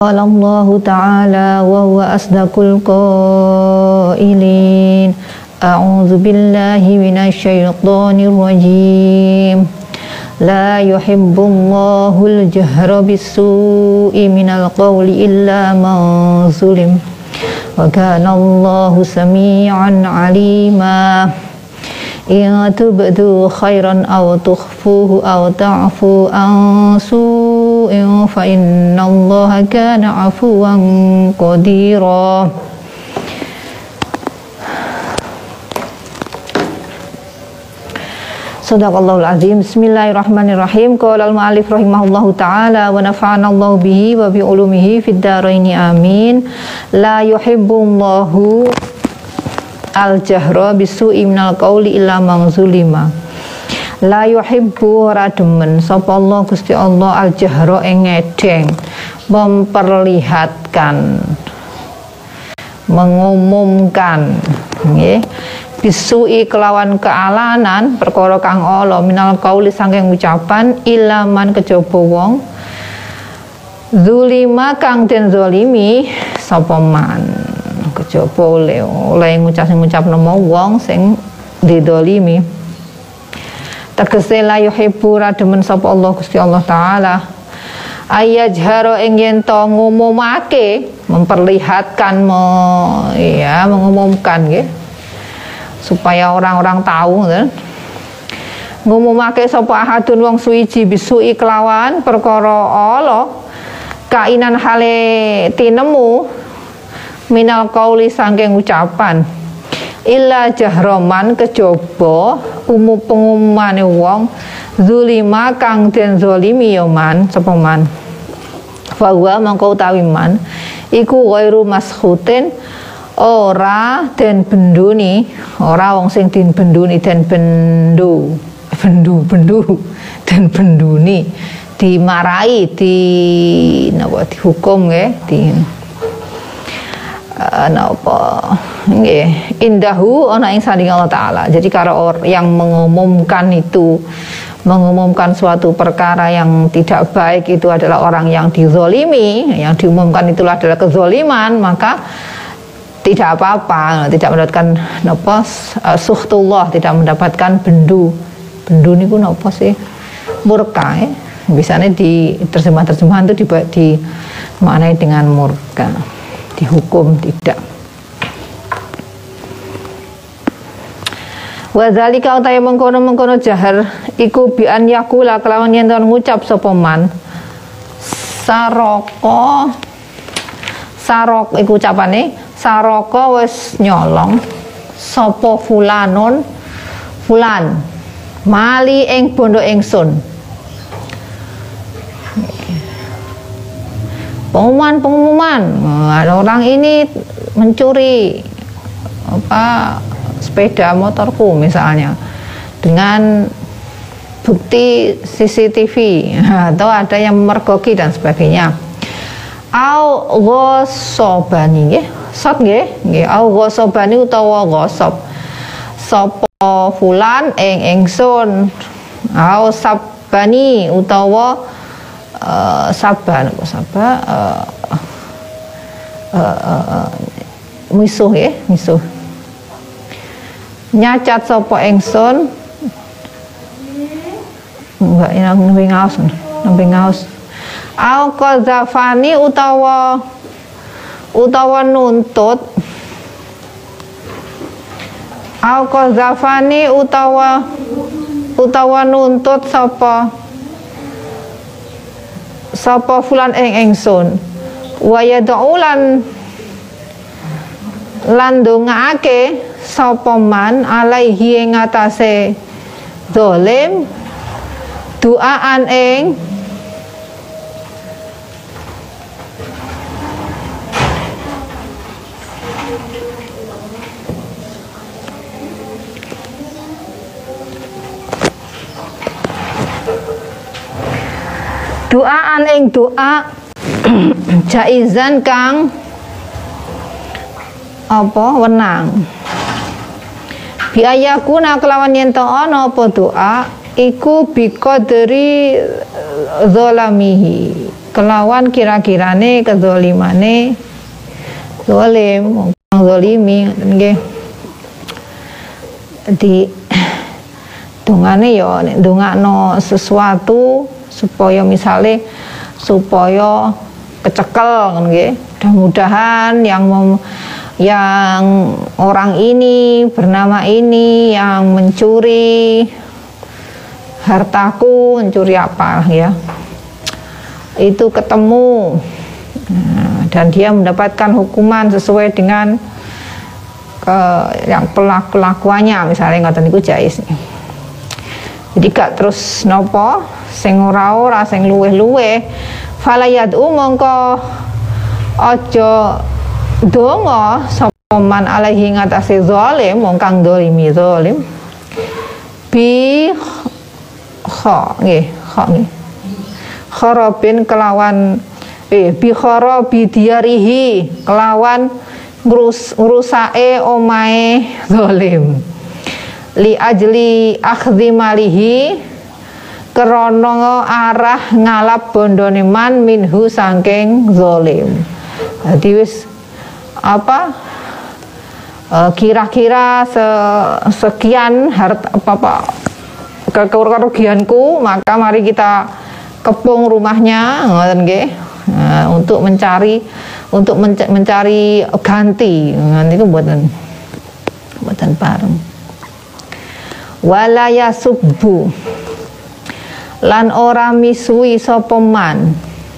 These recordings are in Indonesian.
Qala Allahu ta'ala wa huwa asdaqul qailin. A'udzu billahi minasy syaithanir rajim. La yuhibbullahu al-jahra bis-su'i minal qawli illa man zulim. Wa kana Allahu samii'an 'alima. In tubdu khairan aw tukhfuhu aw ta'fu an su'in fa innallaha kana 'afuwan qadira. Shadaqallahul azim. Bismillahirrahmanirrahim. Qala al-mu'allif rahimahullahu ta'ala wa nafa'anallahu bihi wa bi ulumihi fid dharaini amin. La yuhibbullahu al-jahra bisu'i minal qawli illa man zulima. La yuhibbu ora demen sapa Allah Gusti Allah al-jahra ing ngedeng, memperlihatkan, mengumumkan nggih, bisu'i kelawan kealanan perkara kang ala minal qawli saking ucapan illa man kejaba wong zulima kang den zalimi sapa man. Kejaba oleh ngucap nama wong sing didolimi. Tegese la yuhibbu ra demen sapa Allah Gusti Allah taala ayajhara ing yen to ngumumake, memperlihatkan, mengumumkan nggih, supaya orang-orang tahu kan. Ngumumake sapa ahadun wong suwiji bisu'i kelawan perkara ala kainan hale tinemu minal qauli saking ucapan illa jahroman kejaba pengumumane wong zulima kang den zalimi ya man sapa man fa huwa mangko utawi man iku ghairu maskhutin ora den benduni, ora wong sing den benduni, den bendu den benduni, dimarahi, dihukum nggih, indahu ana ing sanding Allah taala. Jadi karo yang mengumumkan itu, mengumumkan suatu perkara yang tidak baik itu adalah orang yang dizolimi, yang diumumkan itulah adalah kezoliman, maka tidak apa-apa, tidak mendapatkan suhtullah, tidak mendapatkan bendu niku napa sih, murka ya. Biasanya di terjemahan itu dimaknai dengan murka, dihukum tidak. Wa zalika utahe mengkono jahar iku bi an yakula kelawan yen ngucap sapa man sarok iku ucapane saroko wis nyolong sapa fulan mali ing bondo ingsun. Pengumuman, ada orang ini mencuri sepeda motorku misalnya dengan bukti CCTV atau ada yang memergoki dan sebagainya. Au ghasobani nggih, sot nggih, au ghasobani utawa ghasob sapa fulan ing ingsun, au sabani utawa musuh ya, musuh nyacat sapa ingsun enggak nembe ngaos au qadzafani utawa nuntut au qadzafani utawa nuntut sapa fulan ing ingsun wa yad'ulan lan ndongaake sapa man alaihi ing atase zalim duaan ing duaan ing doa jaizan kang wenang biayakuna kelawan yen ta ana apa doa iku biqadri zalamihi kelawan kira-kirane kedzalimane zalim, wong zalimi nggih. Di dongane ya nek ndongakno sesuatu supaya misale supaya kecekel nggih. Mudah-mudahan yang orang ini bernama ini yang mencuri hartaku, mencuri apa ya, itu ketemu dan dia mendapatkan hukuman sesuai dengan yang pelakuannya, misalnya ngoten niku jais. Jadi gak terus nopo sing ora sing luweh-luweh falayad'u mongko aja donga sapa man alaihi ngatasi zalim wong kang dolimi zalim bi nggih kharabin kelawan bi kharabi diarihi kelawan ngrusake omahe zalim li ajli akhdhi malihi krana arah ngalap bondone man minhu saking zalim. Jadi wis apa kira-kira sekian harta apa kerugianku, maka mari kita kepung rumahnya ngoten nggih. Untuk mencari ganti nanti ku mboten pareng. Wala yasubbu lan ora misui sapa man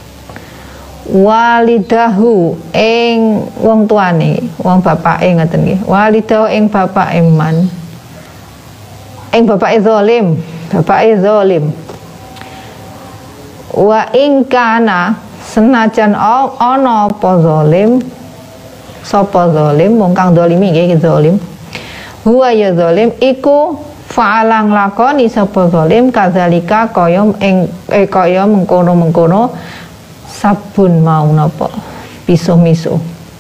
walidahu ing wong tuane, wong bapake ngoten nggih. Walidahu ing bapake man, ing bapake zalim, bapake zalim. Wa ing kana senajan ana apa zalim, sapa zalim wong kang zalimi nggih zalim. Huwa ya zalim iku fa'alang lakoni sapa zalim kadzalika kaya kaya mengkono-mengkono sabun mau napa pisuh-misuh.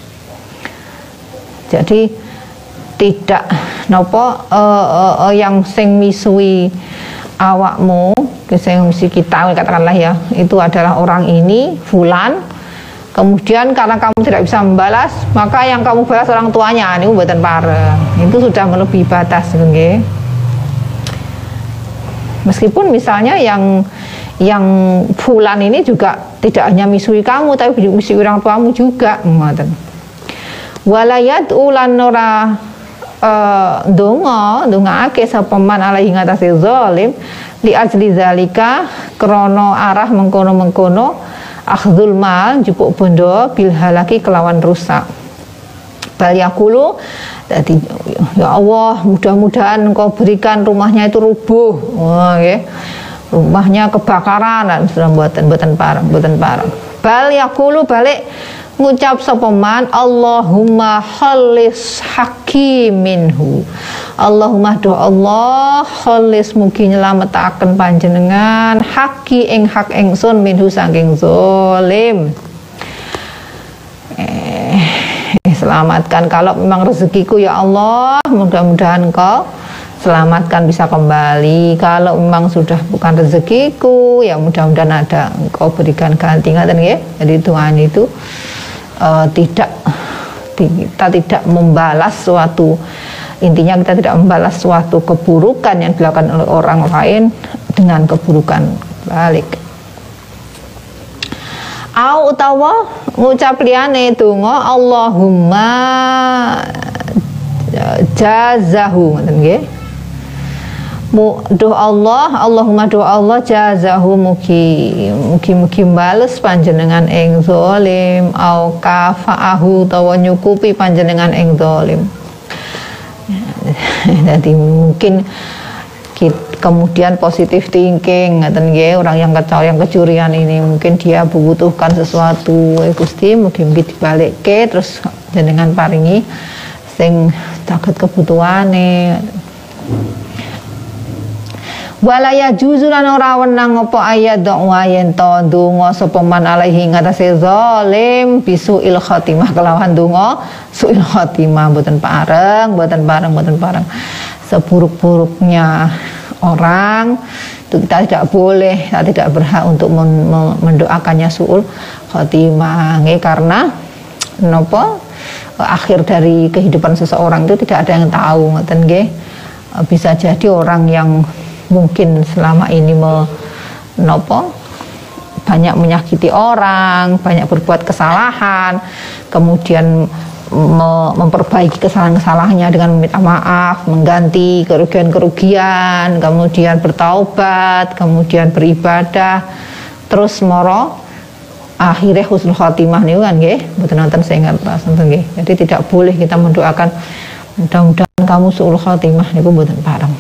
Jadi tidak napa yang sing misui awakmu, sing misi kita katakanlah ya, itu adalah orang ini fulan. Kemudian karena kamu tidak bisa membalas, maka yang kamu balas orang tuanya, ini mboten pareng. Itu sudah melebihi batas nggih. Meskipun misalnya yang fulan ini juga tidak hanya misui kamu tapi misui orang tuamu juga ngoten. Walayat ulan ora ndongaake sapa man alaihi ngatasi zalim li ajli zalika krana arah mengkono-mengkono akhdul mal jupuk bondo bil halaki kelawan rusak. Bal yaqulu jadi ya Allah mudah-mudahan engkau berikan rumahnya itu rubuh. Nggih. Rumahnya kebakaran dan sudah mboten pareng. Bal yaqulu balik ngucap sapa man Allahumma khallis haqqi minhu. Allahumma do Allah khallis mugi nyelametaken panjenengan haqqi ing hak ingsun minhu saking zalim. Selamatkan kalau memang rezekiku ya Allah, mudah-mudahan Engkau selamatkan bisa kembali. Kalau memang sudah bukan rezekiku, ya mudah-mudahan ada Engkau berikan ganti ngaten nggih. Jadi Tuhan itu kita tidak membalas suatu, intinya kita tidak membalas suatu keburukan yang dilakukan oleh orang lain dengan keburukan balik. Au utawa ngucap liyane donga Allahumma jazahu ngoten nggih. Doa Allah, Allahumma doa Allah jazahu mugi bales panjenengan ing zalim au kafa'ahu utawa nyukupi panjenengan ing zalim. Jadi mungkin kemudian positive thinking ngaten nggih, orang yang kecurian ini mungkin dia membutuhkan sesuatu Gusti mugi-mugi dibalikke terus jenengan paringi sing saged kebutuhane. Walaya juzulan ora wenang apa ayat doa yen to donga sapa man alaihi ngatasé zalim bisuil khatimah kelawan donga suil khatimah mboten pareng seburuk-buruknya orang Itu kita tidak boleh, kita tidak berhak untuk mendoakannya suul khotimah, karena nopo akhir dari kehidupan seseorang itu tidak ada yang tahu, ngoten nggih. Bisa jadi orang yang mungkin selama ini banyak menyakiti orang, banyak berbuat kesalahan, kemudian memperbaiki kesalahan-kesalahannya dengan meminta maaf, mengganti kerugian-kerugian, kemudian bertaubat, kemudian beribadah, terus moro akhirnya husnul khotimah niku kan nggih, mboten nonton sing ngertos nonton nggih. Jadi tidak boleh kita mendoakan mudah-mudahan kamu suul khotimah niku mboten pareng.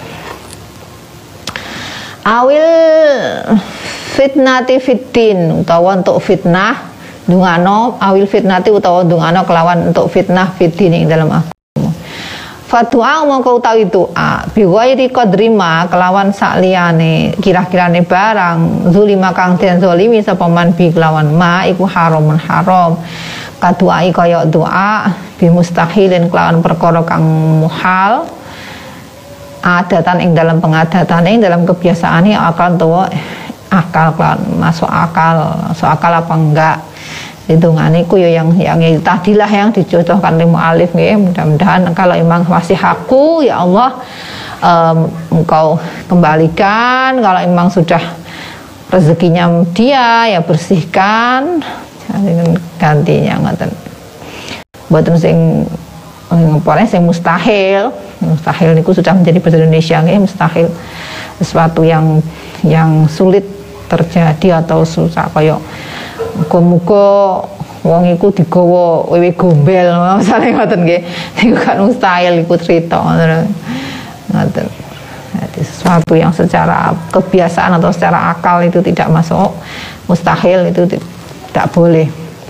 Awil fitnati fiddin, utawa untuk fitnah dungano, awil fitnati utawa dungano kelawan untuk fitnah fiddin ing dalam agama. Fatwa mongko utawi doa biwairi qadrima kelawan sakliyane kira-kirane barang zulima kang den zalimi sapa man bi kelawan ma iku haramun haram. Kaduai kaya doa bi mustahilin kelawan perkara kang muhal, adatan ing dalam pengadatane ing dalam kebiasaane akal utawa akal masuk akal apa enggak. Hitungane ku ya yang tadilah yang dicontohkan oleh mu'alif nggih. Mudah-mudahan kalau memang masih haku ya Allah engkau kembalikan, kalau memang sudah rezekinya dia ya bersihkan gantinya ngoten. Mboten sing sing mustahil niku sudah menjadi bahasa Indonesia nggih, mustahil sesuatu yang sulit terjadi atau susah kaya muga-muga wong iku digawa wewe gombel misale ngoten nggih. Niku kan mustahil iku crita ngoten. Jadi sesuatu yang secara kebiasaan atau secara akal itu tidak masuk, mustahil itu tidak boleh.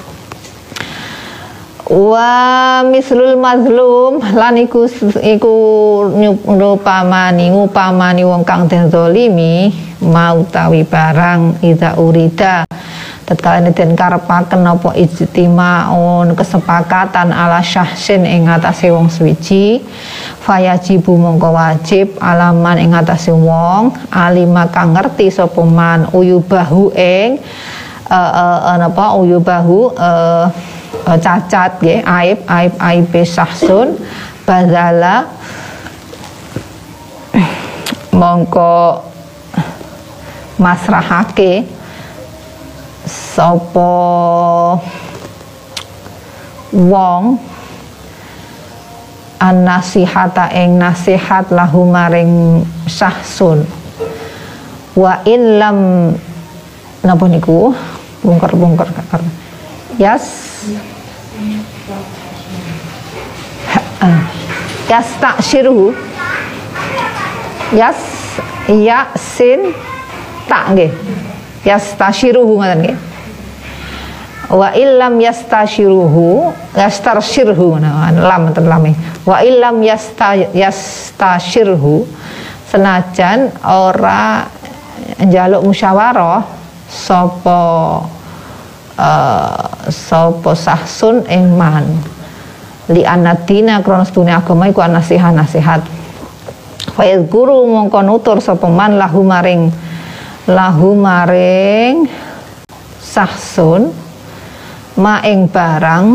Wa mislul mazlum lan iku ngupamani wong kang den zalimi mautawi barang ida urida tatkala den karepaken apa ijtimaun kesepakatan ala syahsin ing atase wong suwiji fayajibu mongko wajib alaman ing atase wong alima kang ngerti sapa man uyubahu ing cacat nggih, aib sahsun badala mongko masrahake sapa wong an-nasihata ing nasihat lahu maring sahsun wa in lam napa niku bongkar yastakshiruhu sin tak nggih yastashiruhu ngoten nggih wa illam yastashiruhu lam wa illam yastashirhu senajan ora njaluk musyawarah sapa sahsun iman li anadina kronos dunia agama iku nasihat faiz guru mongko nutur sapa man lahu maring sahsun ma ing barang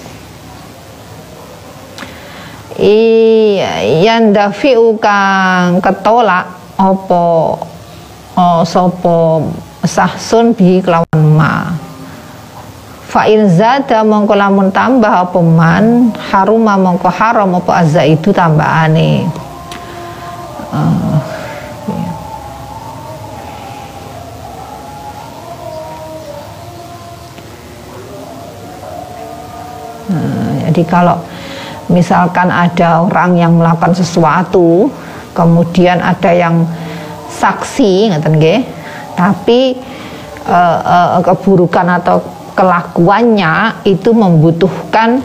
yandafiu kang ketolak apa sapa sahsun bi kelawan ma fa in zada mongko lamun tambah apa man haruma mongko haram apa azza itu tambahane. Jadi kalau misalkan ada orang yang melakukan sesuatu kemudian ada yang saksi ngoten nggih, tapi keburukan atau kelakuannya itu membutuhkan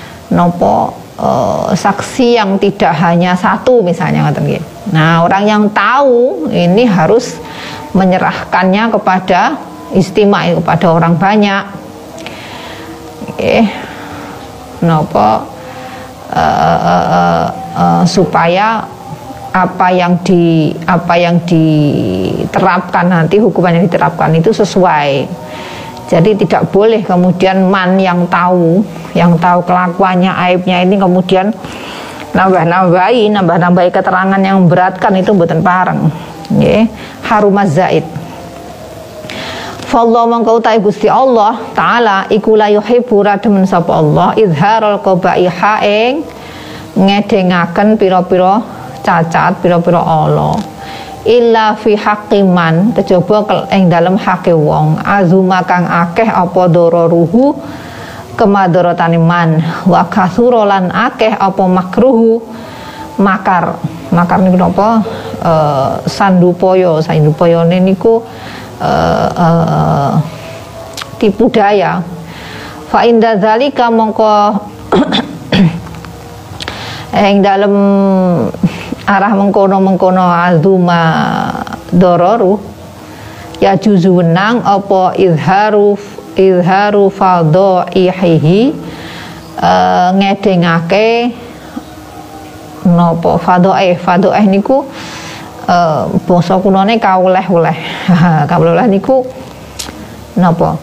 saksi yang tidak hanya satu misalnya ngoten nggih. Nah, orang yang tahu ini harus menyerahkannya kepada istima, kepada orang banyak. Supaya apa yang diterapkan nanti, hukuman yang diterapkan itu sesuai. Jadi tidak boleh kemudian man yang tahu kelakuannya, aibnya ini kemudian nambah-nambahi keterangan yang memberatkan, itu mboten pareng. Nggih, harumaz zaid. Fallahu mangka utahe Gusti Allah taala iku la yuhibbu rademen sapa Allah izharul qabaiha ing ngedengaken pira-pira cacat, pira-pira ala. Illa fi haqqiman, kejaba ing dalem hake wong azuma kang akeh apa dararuhu kemadarotane man, wa kasura lan akeh apa makruhu makar niku napa sandupayane niku tipu daya. Fa inda zalika mongko ing dalem arah mengkono azuma dororu ya juzu wenang apa izharu fadhaihi ngedengake napa fadhaih niku basa kunane kaoleh-oleh. Kaoleh niku napa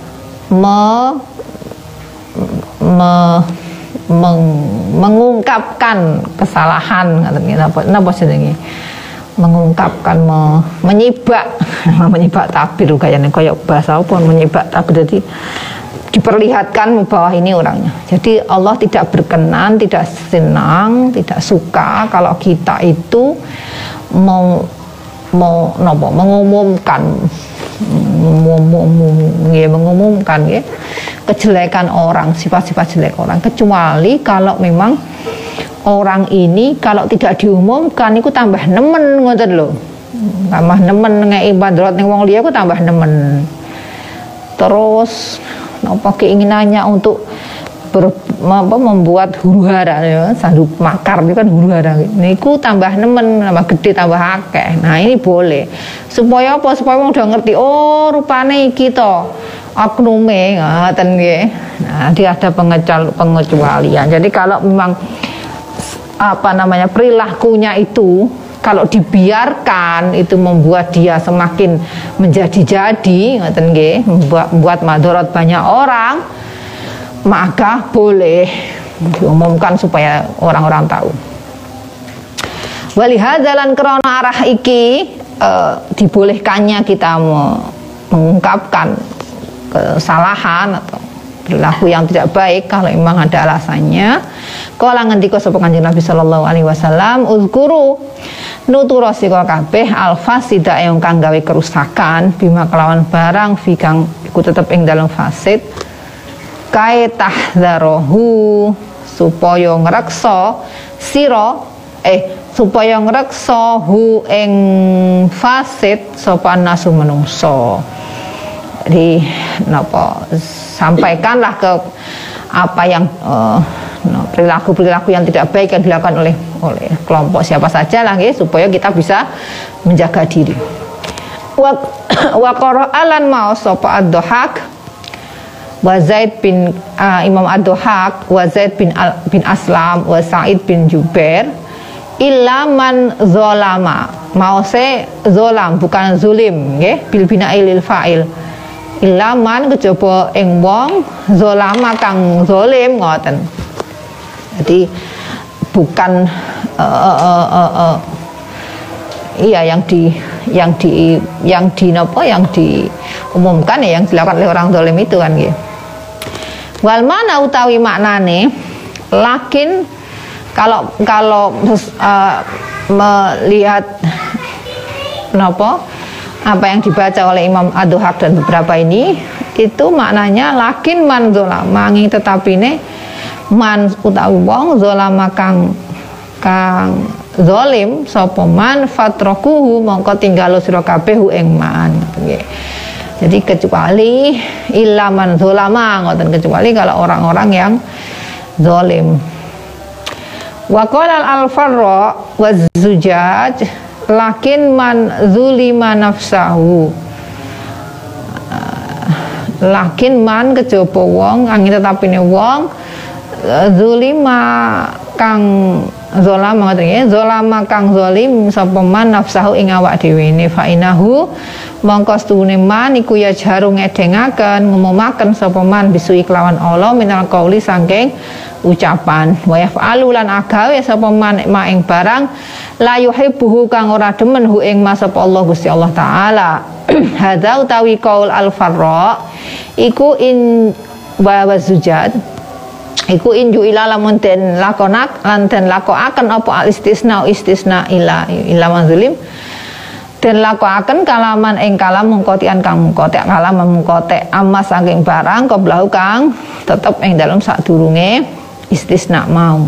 mengungkapkan kesalahan, napa jenenge, mengungkapkan, menyibak tabir kaya bahasa apa, menyibak tabir, jadi diperlihatkan bahwa ini orangnya. Jadi Allah tidak berkenan, tidak senang, tidak suka kalau kita itu mengumumkan ya, kejelekan orang, sifat-sifat jelek orang, kecuali kalau memang orang ini kalau tidak diumumkan itu tambah nemen, ngoten lho, tambah nemen ngei bandrot ning wong liya ku tambah nemen. Terus apa keinginannya untuk membuat huru-hara ya, sandu makar itu kan huru-hara niku tambah nemen, tambah gede, tambah akeh. Nah ini boleh supaya apa, supaya wong udah ngerti, oh rupane iki to oknume ngoten nggih. Nah dia ada pengecualian. Jadi kalau memang perilakunya itu kalau dibiarkan itu membuat dia semakin menjadi-jadi, ngoten nggih, membuat madharat banyak orang, maka boleh diumumkan supaya orang-orang tahu. Walihadzalan krana arah iki dibolehkannya kita mengungkapkan kesalahan atau perilaku yang tidak baik kalau memang ada alasannya. Kala ngendika sapa Kanjeng Nabi sallallahu alaihi wasallam, uzkuru nutura sira kabeh alfasida yang kang gawe kerusakan bima kelawan barang fi kang iku tetep ing dalem fasid kae tahdzarahu supaya ngreksa sira supaya ngreksa hu ing fasid sapa nasu menungso. Jadi sampaikanlah ke apa yang perilaku-perilaku yang tidak baik yang dilakukan oleh kelompok siapa saja lah ya, supaya kita bisa menjaga diri. Wa qara'alan ma sapa ad-Dhahak wa Zaid bin Imam ad-Dhahak wa Zaid bin Aslam wa Sa'id bin Jubair illa man zalama, mause zalam bukan zulim nggih, bil bina'i lil fa'il. Ilaman kejaba ing wong zalama kang zalim ngoten. Jadi bukan yang diumumkan ya, yang dilakukan oleh orang zalim itu kan nggih. Wal mana utawi maknane lakin kalau melihat apa yang dibaca oleh Imam Ad-Dhahak dan beberapa ini, itu maknanya lakin man zolama nging tetapine man utawi wong zolama kang zalim sapa man fatrakuhu mongko tinggalo sira kabeh ing man nggih. Jadi kecuali illa man zolama ngoten, kecuali kalau orang-orang yang zalim. Wa qala al-Farra wa Zujaj lakin man zulima nafsahu, lakin man kejaba wong angin tetapine wong zulima kang zalama ngoten nggih, zalama kang zalim sapa man nafsahu ing awak dhewe ne fa inahu mongko stune man iku ya jaru ngedengaken ngumumaken sapa man bisu iklawan Allah minal qauli saking ucapan wa yaf'alu lan agawe sapa man ma ing barang la yuhibbuhu kang ora demen hu ing ma sapa Allah Gusti Allah taala. Hadza utawi qaul al-farra iku in wa zujat iku inju ila lamun den lakonak lan den lakokaken apa al istisna ila manzulim den lakokaken kalaman ing kalam mungkotian kang mungkotek kalam mungkotek amma saking barang qablahu kang tetep ing dalem sadurunge istisna mau.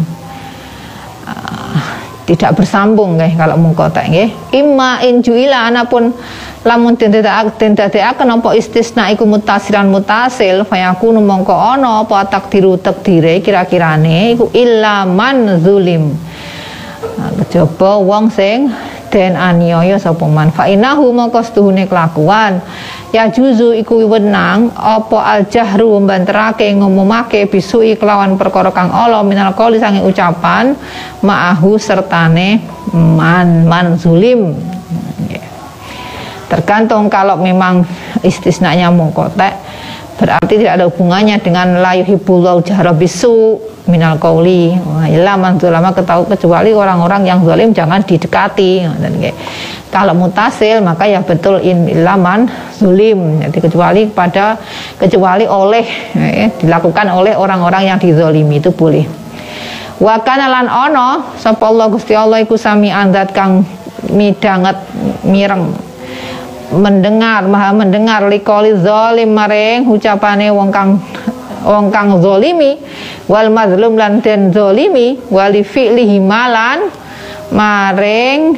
Tidak bersambung nggih kalau mungkotek nggih. Imma inju ila anapun lamun den dadekaken apa istisna iku mutasiran mutasil fayakunu mongko ana apa takdire kira-kirane iku illa man zulim. Kejaba wong sing den aniaya sapa man fa inahu mongko setuhune kelakuan ya juzu iku wenang apa al jahru mbanterake ngumumake bisui kelawan perkara kang ala minal qauli sange ucapan ma'ahu sertane man zulim. Tergantung kalau memang istisnanya mungkotek berarti tidak ada hubungannya dengan la yuhibbullahu jahra bisu minal qauli illa man zulama kecuali orang-orang yang zalim jangan didekati. Kalau mutasil maka ya betul illa man zulim, jadi kecuali oleh dilakukan oleh orang-orang yang dizalimi itu boleh. Wa kana lan ana sapa Allah Gusti Allah iku sami'an zat kang midanget mireng maha mendengar liqauli zalim maring ucapane wong kang zalimi wal mazlum lan den zalimi wali fi'lihi malan maring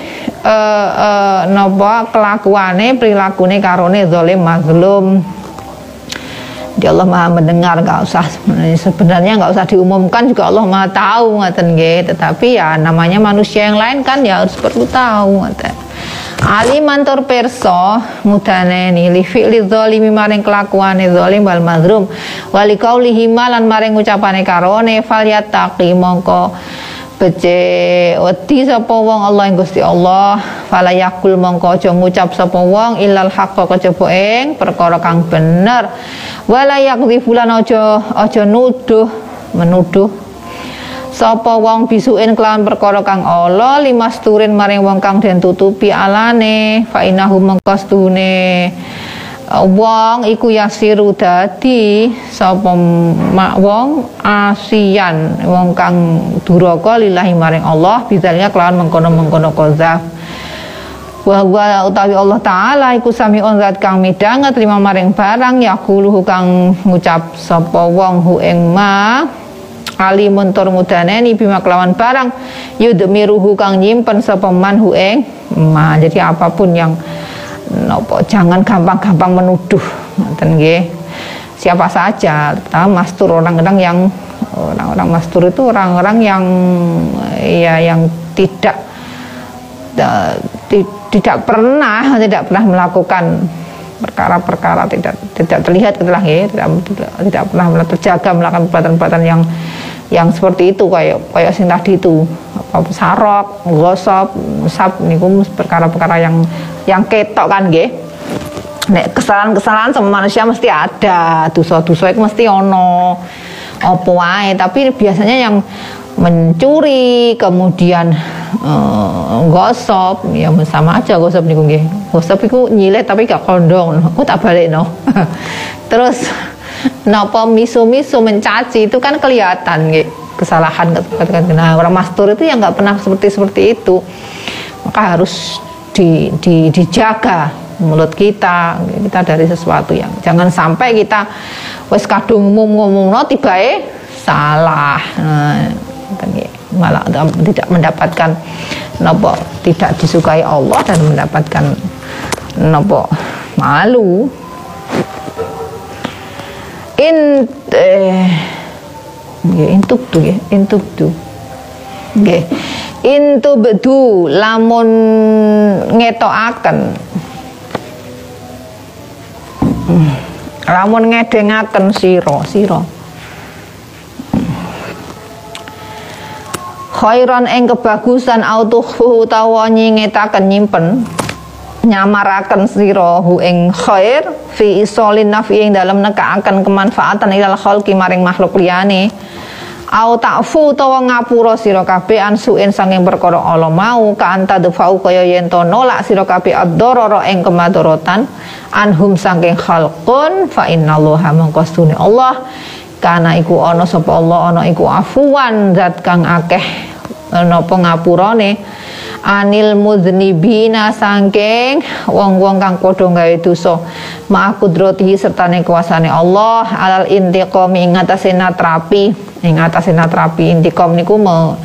napa kelakuane prilakune karone zalim mazlum. Dia Allah maha mendengar, sebenarnya nggak usah diumumkan juga Allah maha tahu ngaten nggih, tetapi ya namanya manusia yang lain kan ya harus perlu tahu ngaten. Aliman tur perso mudane ni li fi'li zalimi maring kelakuane zalim wal mazlum wali qaulihi malan maring ucapane karone falyattaqi mongko bece wedi sapa wong Allah ing Gusti Allah fala yakul mongko aja ngucap sapa wong illal haqqa kejaba ing perkara kang bener wala yakdzifulan aja menuduh sapa wong bisuin kelawan perkara kang ala limas turin maring wong kang den tutupi alane fa innahu mangkastune wong iku yasiru dadi sapa wong asian wong kang duraka lillahi maring Allah bidzalika kelawan mengkono-mengkono qadzaf wa utawi Allah taala iku sami'un zat kang midanget lima maring barang yaquluhu kang ngucap sapa wong hu ing ma alimun tur mudaneni bima kelawan barang yudmiruhu kang nyimpen sapa man hu ing ma. Jadi apapun yang nopo jangan gampang-gampang menuduh ngoten nggih. Siapa saja, mastur orang-orang mastur itu orang-orang yang ya yang tidak pernah melakukan perkara-perkara tidak terlihat gitulah ya, tidak pernah terjaga melakukan perbuatan-perbuatan yang seperti itu kayak sing tadi itu apa sarok, gosop, sab niku perkara-perkara yang ketok kan nggih. Nek kesalahan-kesalahan sama manusia mesti ada, dosa-dosa itu mesti ono apa wae, tapi biasanya yang mencuri kemudian gosop ya sama aja gosop niku nggih. Gosop iku nyileh tapi gak kondong. Aku tak balekno. Terus napa misu-misu mencaci itu kan kelihatan nggih kesalahan. Nah, orang mastur itu yang nggak pernah seperti itu. Maka harus dijaga mulut kita dari sesuatu yang jangan sampai kita wis kadung ngomongno tibae salah. Malah tidak mendapatkan nopo tidak disukai Allah dan mendapatkan nopo malu. Intu bedu lamun ngetokaken lamun ngedengaken sira khairan ing kebagusan autuhu utawa nyingetaken nyimpen nyamaraken sira hu ing khair fi isolin nafi ing dalem nekaaken kemanfaatan ilal khalqi maring makhluk liyane au ta'fu utawa ngapura sira kabeh ansuin sanging perkara ala mau ka anta dufau kaya yen to nolak sira kabeh ad-darara ing kemadharatan anhum sanging khalqun fa innallaha mangkostune Allah kana iku ana sapa Allah ana iku afuwan zat kang akeh napa ngapurane anil mudznibina sangking wong-wong kang padha gawe dosa ma'a kudratihi sertane kuasane Allah alal intiqami ing atase natrapi intiqam niku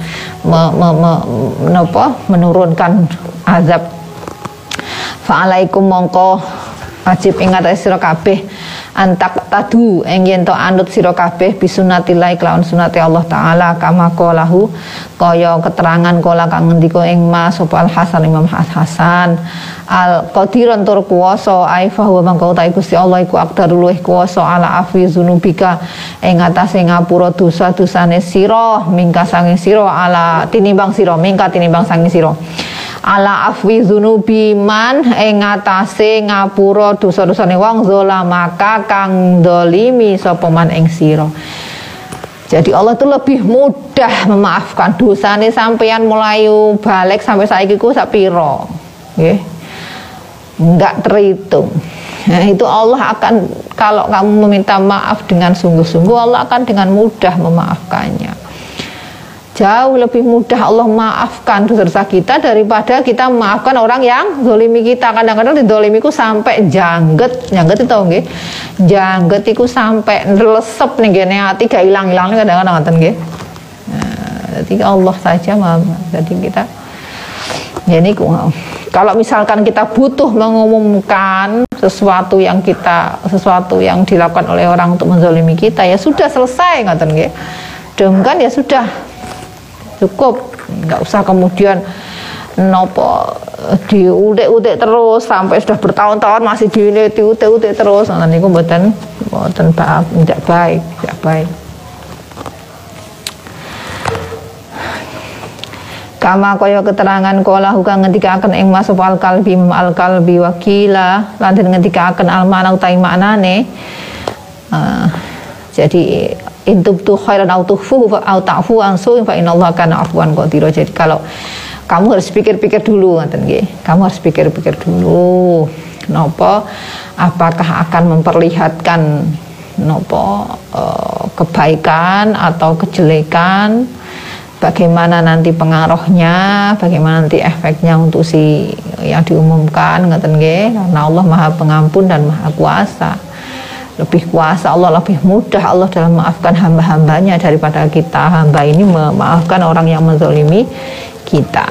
menurunkan azab fa'alaikum mongko wajib ing atase sira kabeh antak tadu ing yen to anut sira kabeh bisunnatillah kelawan sunate Allah taala kama qalahu kaya keterangan kala kang ngendika ing Mas sapa Al Hasan Imam Hasan al qadiran tur kuwasa ai fa huwa mangko ta Gusti Allah iku aktar luwih kuwasa ala afi zunubika ing atase ngapura dosa-dosane sira mingka sanging sira ala tinimbang sira mingka tinimbang sanging sira ala afwi zunubi man ing atase ngapura dosa-dosane wong zalamaka kang dolimi sapa man ing sira. Jadi Allah itu lebih mudah memaafkan dosane sampeyan mulai balik sampai saiki ku sak pira nggih enggak terhitung. Nah, itu Allah akan kalau kamu meminta maaf dengan sungguh-sungguh Allah akan dengan mudah memaafkannya. Jauh lebih mudah Allah maafkan dosa kita daripada kita memaafkan orang yang zolimi kita. Kadang-kadang didolimiku sampai jangget itu nggih. Jangget iku sampai nlesep ning gene ati gak ilang-ilang kadang-kadang ngoten nggih. Nah, jadi Allah saja jadi kita ya niku. Kalau misalkan kita butuh mengumumkan sesuatu yang dilakukan oleh orang untuk menzalimi kita ya sudah selesai ngoten nggih. Dengkan ya sudah cukup, nggak usah kemudian nopo diutek-utek terus sampai sudah bertahun-tahun masih diutek-utek terus. Nah niku mboten tidak baik. Kama kaya keterangan kala hukang ngendikaken ing Mas al-kalbi wakila lan ngendikaken al-ma'na utawi maknane. Jadi intubtu khairan au tukhfu au ta'fu an su'in fa innallaha kana afwan qadira. Jadi kalau kamu harus pikir-pikir dulu ngoten nggih. Kamu harus pikir-pikir dulu napa apakah akan memperlihatkan napa kebaikan atau kejelekan, bagaimana nanti pengaruhnya, bagaimana nanti efeknya untuk si yang diumumkan ngoten nggih. Karena Allah Maha Pengampun dan Maha Kuasa. Lebih kuasa Allah, lebih mudah Allah dalam memaafkan hamba-hambanya daripada kita hamba ini memaafkan orang yang menzalimi kita.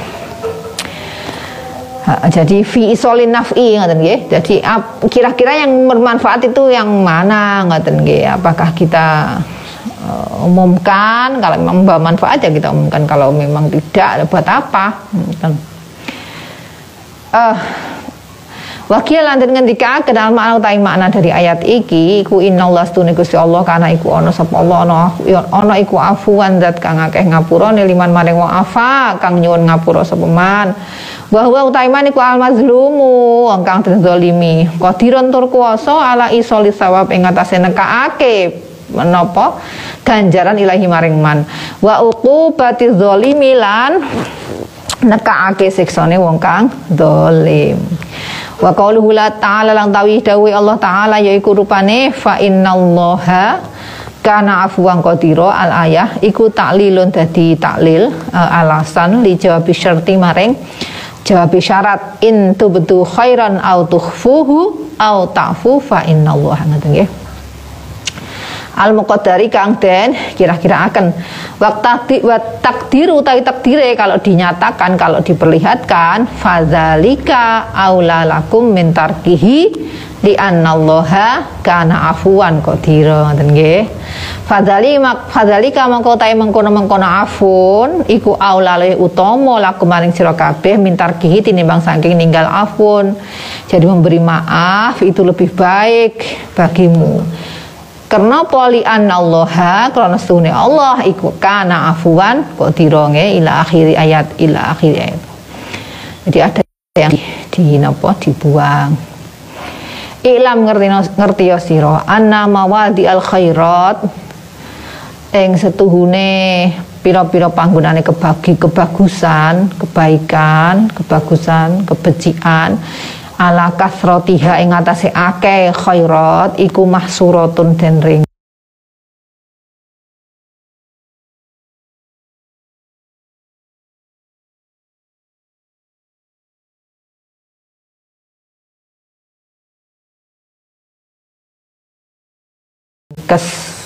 Jadi fi isolin naf'i ngoten nggih. Jadi kira-kira yang bermanfaat itu yang mana ngoten nggih? Apakah kita umumkan kalau memang bermanfaat ya kita umumkan, kalau memang tidak buat apa? Wakil lan ngendika kenal makna utawi makna dari ayat iki iku innallaha stune Gusti Allah kana iku ana sapa Allah ana iku afuwan zat kang akeh ngapurane liman maring wong afa kang nyuwun ngapura sapa man wa huwa utawi man iku al mazlumu wong kang dizalimi qadiron tur kuwasa ala isoli sawab ing atase nekaake menapa ganjaran ilahi maring man wa uqubati zalimi lan nekaake siksane wong kang zalim. Wa qauluhu la ta'ala lang tawi dawuh Allah taala yaiku rupane fa innallaha kana afuwan qadira al ayah iku taklilun dadi taklil alasan li jawab syarti maring jawab syarat in tubdu khairan au tukhfuhu au ta'fu fa innallaha ngoten nggih. Al muqaddari kang den kira-kira akan waktu takdir utawi takdire kalau dinyatakan, kalau diperlihatkan fadzalika aulalakum min tarkihi li annallaha kana afuwan qadira ngoten nggih. Fadzalika mangko tae mengkono-mengkono afun iku aulale utama lakum maring sira kabeh min tarkihi tinimbang saking ninggal afun. Jadi memberi maaf itu lebih baik bagimu. Karena polian Allah, karena stune Allah iku kana afuan kok dironge ila akhiri ayat. Jadi ada yang di napa dibuang. Ilam ngerti ya sira anna mawadi al khairat ing setuhune pira-pira panggonane kebagusan, kebaikan, kebagusan, kebajikan ala kasrotiha ing atase akeh khairat iku mahsuratun den ring kes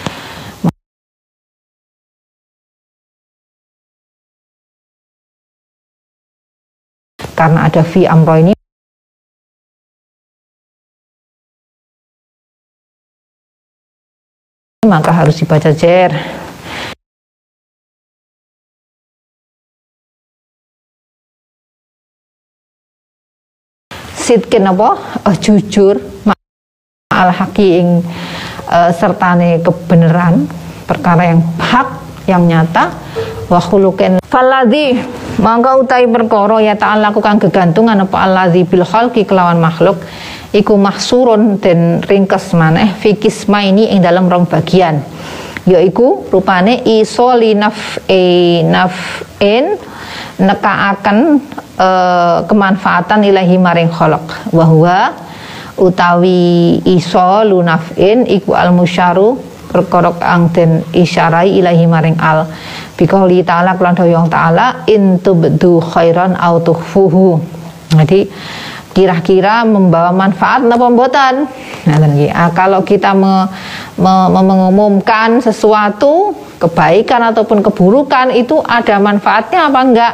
karena ada fi amro ini maka harus dibaca jer. Sidkin apa? Jujur al haqi ing sertane kebenaran, perkara yang hak, yang nyata. Wa khuluqin faladhi mangka utai perkara ya ta'ala kang gegantungan apa alladzi bil khalqi kelawan makhluk iku mahsurun den ringkes maneh fi kismaini ing dalam rong bagian, yaiku rupane isoli naf'in nekaaken kemanfaatan ilahi maring khalaq wa huwa utawi isolu naf'in iku al musyaru perkara kang den isyarai ilahi maring al biqauli ta'ala lan dawuh ta'ala in tubdu khairan au tukhfuhu. Jadi kira-kira membawa manfaat napa mboten? Nah, kalau kita mengumumkan sesuatu kebaikan ataupun keburukan itu ada manfaatnya apa enggak?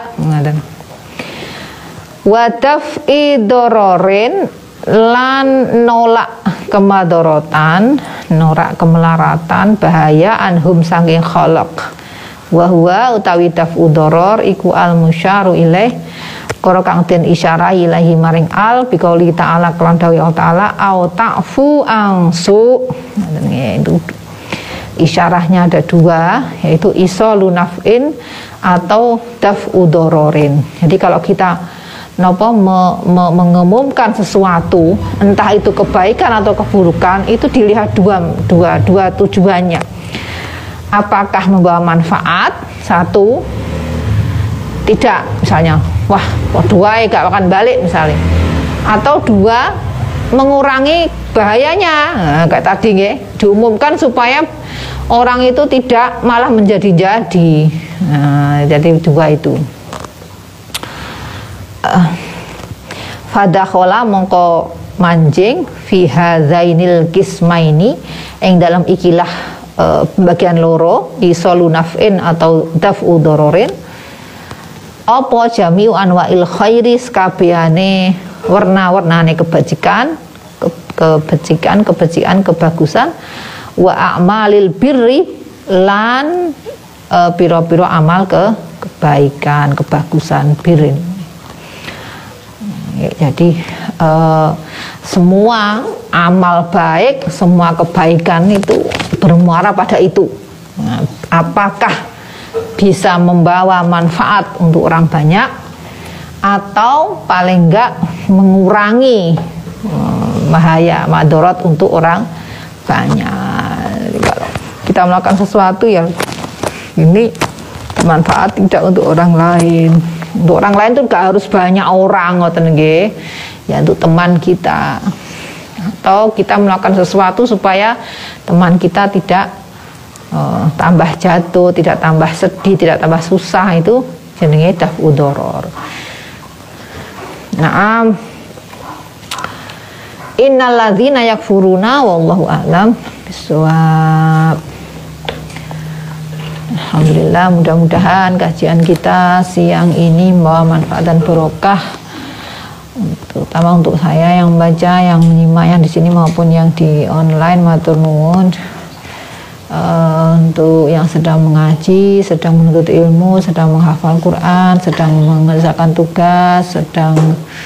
Wa daf'i dororin lan nolak kemadorotan, norak kemelaratan, bahaya anhum saking khalaq. Wa huwa utawi daf'u doror iku al musyaru ilaih karo kang den isyarai ilahi maring al biqauli ta'ala kelan dawuh ta'ala au ta'fu angsu. Itu isyarahnya ada dua, yaitu isolu naf'in atau daf'u dororin. Jadi kalau kita mengumumkan sesuatu, entah itu kebaikan atau keburukan, itu dilihat dua tujuannya. Apakah membawa manfaat? Satu, tidak, misalnya wah dua gak akan balik misalnya, atau dua mengurangi bahayanya. Nah, kayak tadi nggih diumumkan supaya orang itu tidak malah menjadi-jadi. Nah, jadi dua itu. Fadakhola mongko manjing fi hadzainil qismaini ing dalam ikilah bagian loro isolu naf'in atau daf'u dororin apa jami'u anwa'il khairi sekabehane warna-warnane kebajikan, kebagusan wa a'malil birri lan pira-pira amal kebaikan, kebagusan birin. Jadi semua amal baik, semua kebaikan itu bermuara pada itu. Nah, apakah bisa membawa manfaat untuk orang banyak atau paling enggak mengurangi bahaya madorot untuk orang banyak. Jadi kalau kita melakukan sesuatu yang ini bermanfaat tidak untuk orang lain. Untuk orang lain itu gak harus banyak orang, ngoten nggih. Ya untuk teman kita. Atau kita melakukan sesuatu supaya teman kita tidak tambah jatuh, tidak tambah sedih, tidak tambah susah, itu jenenge daf'u doror. Naam. Innal ladzina yakfuruna wallahu a'lam bissawab. Alhamdulillah, mudah-mudahan kajian kita siang ini membawa manfaat dan barokah, terutama untuk saya yang membaca, yang menyimak yang di sini maupun yang di online. Matur nuwun. Untuk yang sedang mengaji, sedang menuntut ilmu, sedang menghafal Quran, sedang mengerjakan tugas, sedang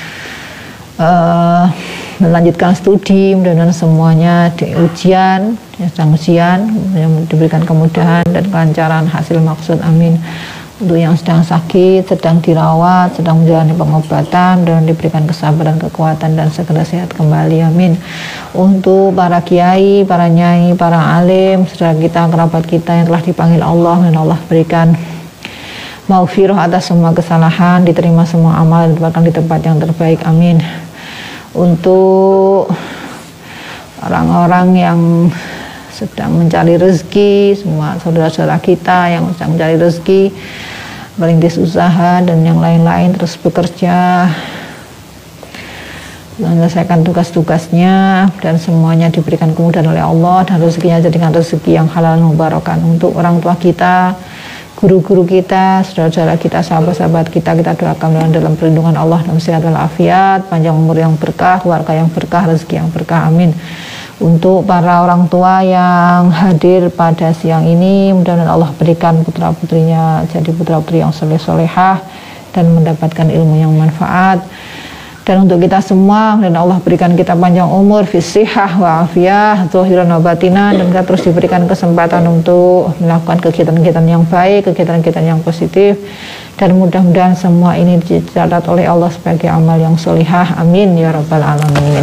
melanjutkan studi, mudah-mudahan semuanya di ujian yang sedang ujian, yang diberikan kemudahan dan kelancaran hasil maksud, amin. Untuk yang sedang sakit, sedang dirawat, sedang menjalani pengobatan, dan diberikan kesabaran, kekuatan, dan segera sehat kembali, amin. Untuk para kiai, para nyai, para alim, saudara kita, kerabat kita yang telah dipanggil Allah, dan Allah berikan maghfirah atas semua kesalahan, diterima semua amal, dan ditempatkan di tempat yang terbaik, amin. Untuk orang-orang yang sedang mencari rezeki, semua saudara-saudara kita yang sedang mencari rezeki, merintis usaha dan yang lain-lain, terus bekerja, menyelesaikan tugas-tugasnya, dan semuanya diberikan kemudahan oleh Allah, dan rezekinya jadikan rezeki yang halal dan mubarakah. Untuk orang tua kita, guru-guru kita, saudara-saudara kita, sahabat-sahabat kita, kita doakan dalam perlindungan Allah, dalam sehat walafiat, panjang umur yang berkah, keluarga yang berkah, rezeki yang berkah, amin. Untuk para orang tua yang hadir pada siang ini, mudah-mudahan Allah berikan putra-putrinya jadi putra-putri yang soleh-solehah dan mendapatkan ilmu yang manfaat. Dan untuk kita semua, dan Allah berikan kita panjang umur, fisihah wa afiyah, zahiran wa batinan, dan kita terus diberikan kesempatan untuk melakukan kegiatan-kegiatan yang baik, kegiatan-kegiatan yang positif, dan mudah-mudahan semua ini dicatat oleh Allah sebagai amal yang solihah, amin ya rabbal alamin.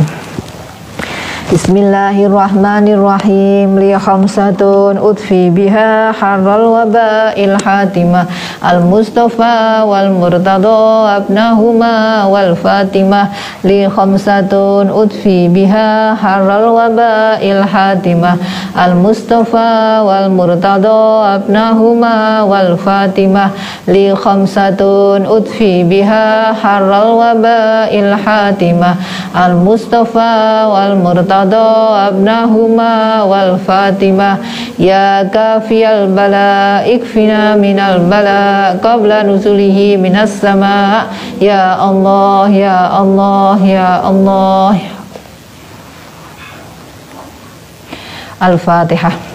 Bismillahirrahmanirrahim. Li khamsatun udfi biha harral waba'il hatimah al-mustafa wal murtada abnahuma wal fatimah. Li khamsatun udfi biha harral waba'il hatimah al-mustafa wal murtada abnahuma wal fatimah. Li khamsatun udfi biha harral waba'il hatimah al-mustafa wal murtada abnahuma wal fatimah. Ya kafiyal bala ikfina minal bala qabla nuzulihi minas sama. Ya Allah, ya Allah, ya Allah. Al-Fatihah.